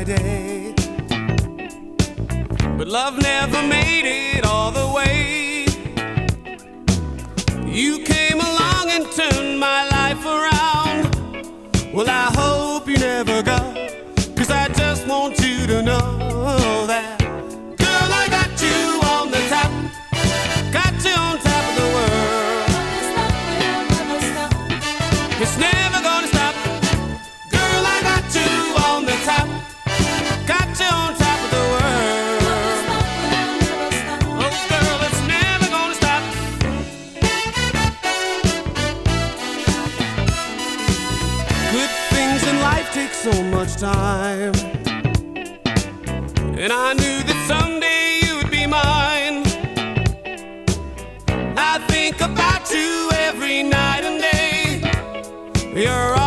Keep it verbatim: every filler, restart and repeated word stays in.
my day. But love never made it all the way. You came along and turned my life around. Well, I hope you never go, 'cause I just want you to know that, girl, I got you on the top, got you on top of the world. It's never gonna stop. Girl, I got you on the top, got you on top of the world. Oh, girl, it's never gonna stop. Good things in life take so much time, and I knew that someday you would be mine. I think about you every night and day. You're